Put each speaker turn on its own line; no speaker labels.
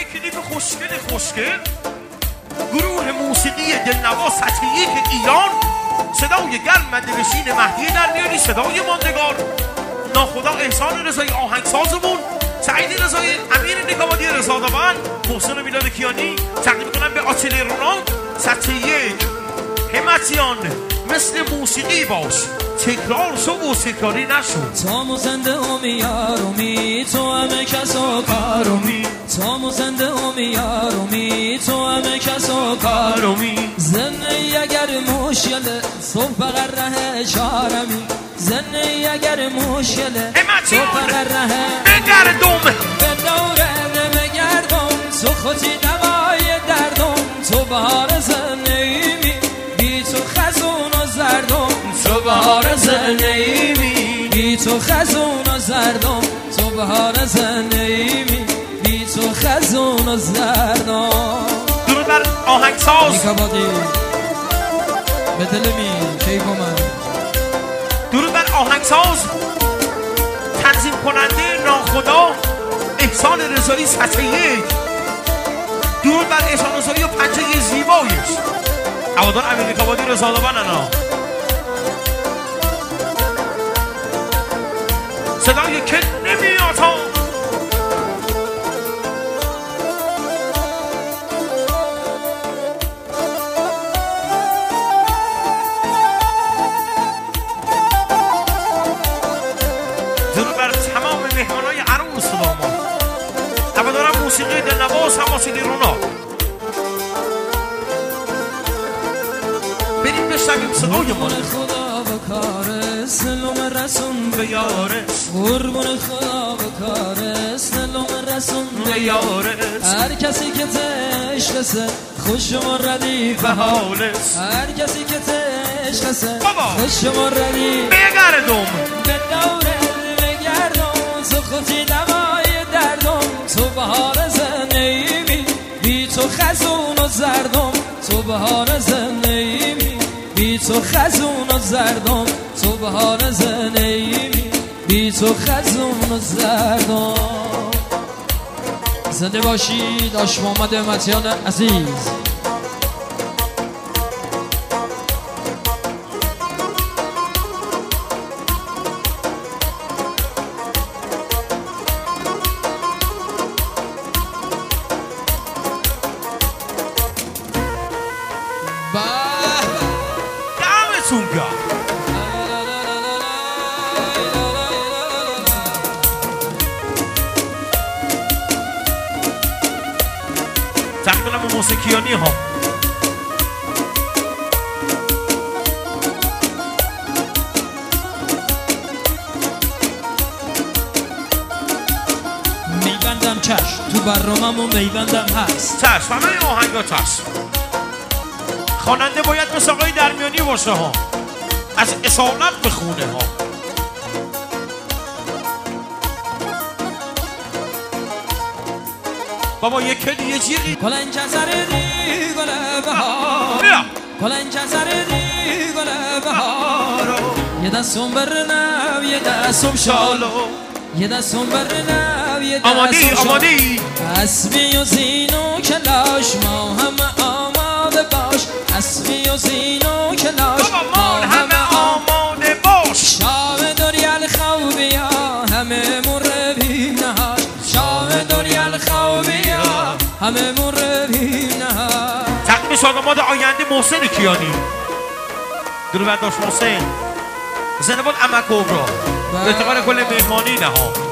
کلیپ خوشگل گروه موسیقی دلنواز سطح 1 ایران، صدای گرم دلنشین مهدی درمیانی، صدای ماندگار ناخدا احسان رضایی آهنگسازمون، سعید رضایی، امیر نگاهبانی رضادوند، محسن میلاد کیانی، تقدیم کنم به آتلیه رونالد سطح 1. همتیان مثل موسیقی باش، تکرار شو و تکراری نشو.
تامو زنده امی یارومی تو همه کس و کارومی، تامو زنده امی یارومی تو همه کس و کارومی. زنی اگر مشکله صبح فقط ره چارمی، زنی اگر مشکله صبح فقط ره
بگردم
به دوره نمگردم، تو خودی دوای دردم، تو بهار زنیمی بی تو خزون و زردم، تو بهار زنیمی بی تو خزون و زردم، تو بهار زنیمی بی تو خزون و زردم.
درود بر آهنگساز
میکابادی به دلمی کیف من.
درود بر آهنگساز تنظیم کننده ناخدا احسان رضایی سطح 1. درود بر احسان رضایی و پنجه زیبایش، هوادار امیر نگاهبانی رضادوند. صدای که نمیاد ها. درود بر تمام مهمانای عروس و داماد، هوادارم موسیقی دلنواز آتلیه رونالد. بریم بشنویم صدای ما.
خدا به کار سلام رسون
به یارس،
قربون خدا به کار سلام رسون
به یارس.
هر کسی که تشخصه خوش و ردیف
حالس،
هر کسی که تشخصه
بابا
خوش و ردیف
بگردم
به دوره بگردم، تو خودی دوای دردم، تو بهار زنیمی بی تو خزون و زردم، تو بهار زنیمی بی تو خزون و زردم، تو بهار زنیمی بی تو خزون و زردم. زنده باشید آش محمد امتیان عزیز.
تقدیم موسیقیانی ها.
میبندم چشم تو برنامه‌مون میبندم هست
چشم همه آهنگا چشم. خواننده باید مثل آقای درمیانی باشه ها، از اصالت بخونه ها. بابا یک کلیه جیغی
کلنج زردی گل بهار، کلنج زردی گل بهار، یه دستم برنو یه دستم شالو، یه دستم برنو یه دستم
آمادی
اسبی و زین و کلاش ما همه آماده باش، اسبی و زین و کلاش
ما همه آماده باش.
شاه دوریال خوبیا همه مربی نهاش، شاه دوریال خوبیا همه مربی نهاش.
تقدیم شادماد آینده محسن کیانی. درود بر داش محسن، زنده باد عمه کبرا، به اعتبار کل مهمانی نه ها.